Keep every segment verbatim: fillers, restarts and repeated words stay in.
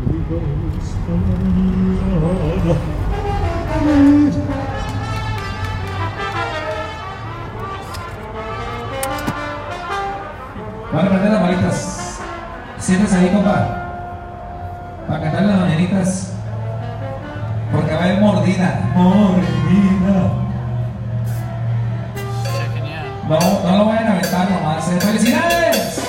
Van a prender las bolitas. Siéntese ahí, compa. Para cantar las mañanitas. Porque va a haber mordida. Mordida. No, no lo vayan a aventar nomás. ¿eh? ¡Felicidades!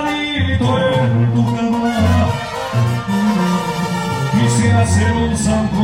Ser un santo